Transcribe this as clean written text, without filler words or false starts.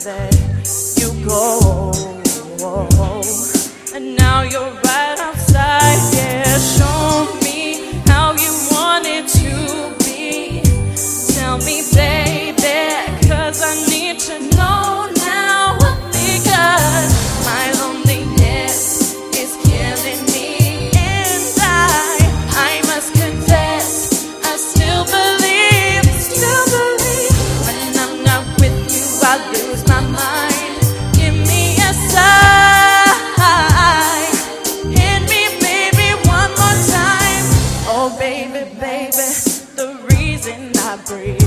let you go. And now you're right outside, yeah. Show me how you want it to be. Tell me, baby, 'cause I need to know now. Because my loneliness is killing me, and I must confess, I still believe when I'm not with you, I lose my mind. Give me a sign, hit me, baby, one more time. Oh, baby, baby, the reason I breathe